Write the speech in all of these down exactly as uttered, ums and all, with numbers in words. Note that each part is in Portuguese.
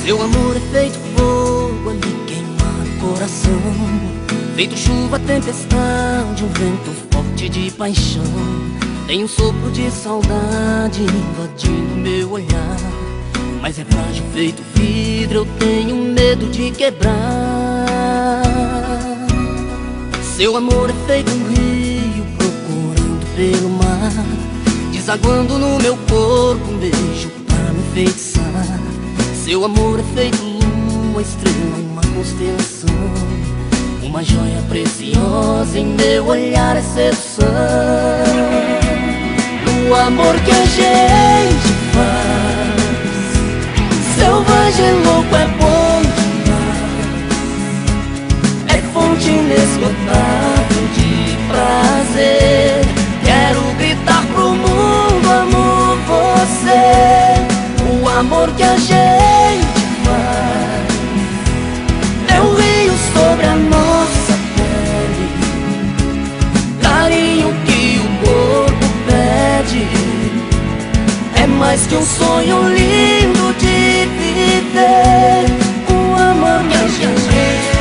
Seu amor é feito fogo a me queimar o coração, feito chuva, tempestade, um vento forte de paixão. Tem um sopro de saudade invadindo meu olhar, mas é frágil feito vidro, eu tenho medo de quebrar. Seu amor é feito um rio procurando pelo mar, desaguando no meu corpo um beijo pra me enfeitiçar. Seu amor é feito lua, estrela, uma constelação, uma joia preciosa em meu olhar é sedução. O amor que a gente faz, selvagem, louco, é bom demais, é fonte inesgotável de prazer. Quero gritar pro mundo, amo você. O amor que a gente faz é um rio sobre a nossa pele, carinho que o corpo pede. É mais que um sonho lindo de viver. O amor que a gente faz.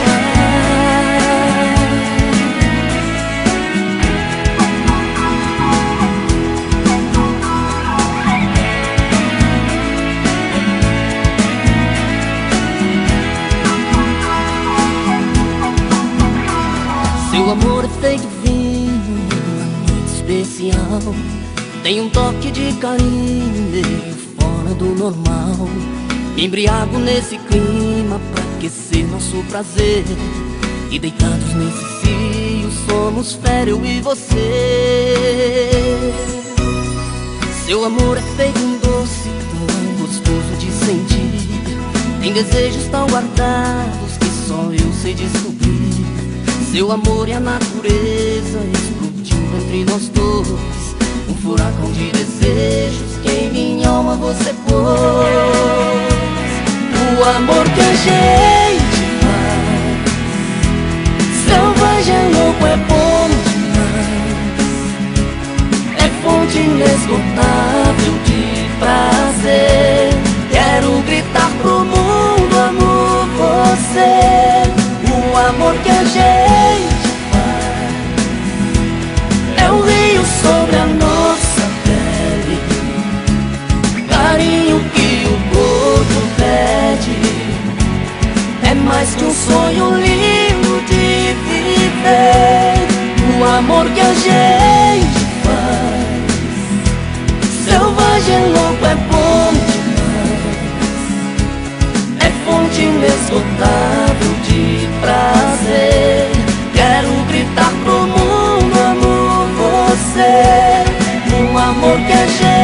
Seu amor é feito vinho, uma noite especial. Tem um toque de carinho meio fora do normal. Me embriago nesse clima pra aquecer nosso prazer, e deitados nesse cio somos fé, eu e você. Seu amor é feito um doce tão gostoso de sentir, tem desejos tão guardados que só eu sei descobrir. Seu amor e a natureza explodindo entre nós dois, um furacão de desejos que em minha alma você pôs. O amor que a gente faz, selvagem, louco, é bom demais, é fonte inesgotável de prazer. Quero gritar pro mundo, amo você. O amor que a gente faz é um rio sobre a nossa pele, carinho que o corpo pede. É mais que um sonho lindo de viver. O amor que a gente faz, selvagem, louco, é bom demais, é fonte inesgotável de prazer. Quero gritar pro mundo, amo você. O amor que a gente